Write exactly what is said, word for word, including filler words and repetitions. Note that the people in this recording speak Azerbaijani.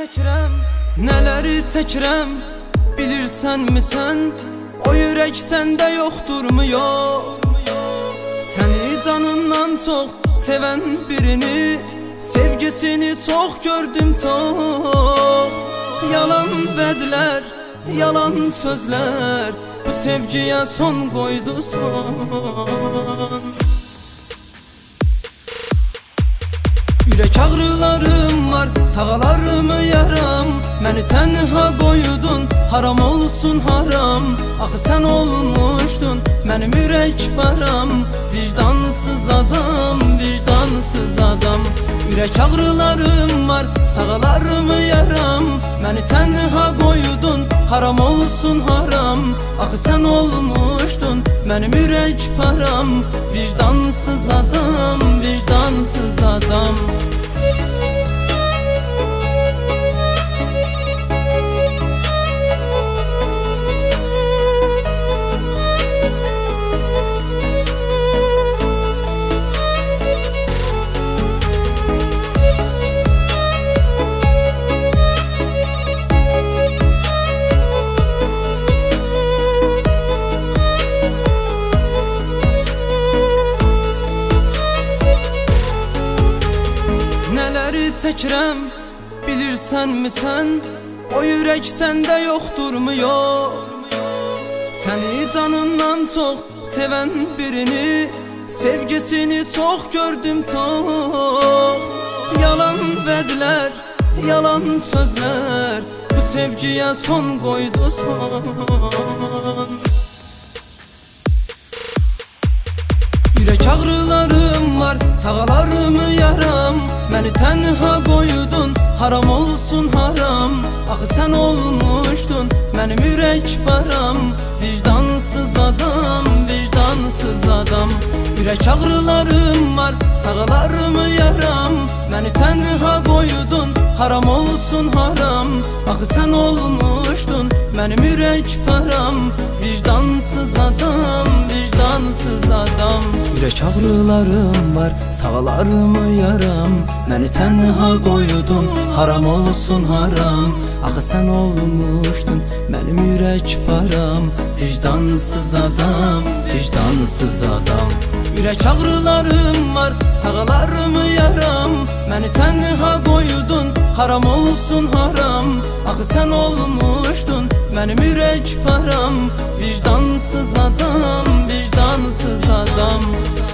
çəkirəm, nələri çəkirəm, bilirsənmi sən? O yürək səndə yoxdurmu yox? Səni canından çox sevən birini, sevgisini çox gördüm çox. Yalan vədlər, yalan sözlər, bu sevgiyə son qoydu son. Yürək ağrılarım var, sağalarımı yaram, məni tənha qoydun, haram olsun haram. Axı sən olmuşdun mənim ürək param, vicdansız adam, vicdansız adam. Yürək ağrılarım var, sağalarımı yaram, məni tənha qoydun, haram olsun haram. Axı sən olmuşdun mənim ürək param, vicdansız adam, vicdansız adam. Çəkirəm, bilirsənmi sən? O yürək səndə yoxdurmu yox? Səni canından çox sevən birini, sevgisini çox gördüm çox. Yalan vədlər, yalan sözlər, bu sevgiyə son qoydu son. Yürək ağrılarım var, sağalarımı yaram, məni tənha qoydun, haram olsun haram. Axı sən olmuşdun mənim ürək param, vicdansız adam, vicdansız adam. Yürək ağrılarım var, sağalarımı yaram, məni tənha qoydun, haram olsun haram. Axı sən olmuşdun mənim ürək param, vicdansız adam, vicdansız adam. Yürək ağrılarım var, sağalarımı yaram, məni tənha qoydun, haram olsun haram. Axı sən olmuşdun mənim ürək param, vicdansız adam, vicdansız adam. Yürək ağrılarım var, sağalarımı yaram, məni tənha qoydun, haram olsun haram. Axı sən olmuşdun mənim ürək param, vicdansız adam, vicdansız adam.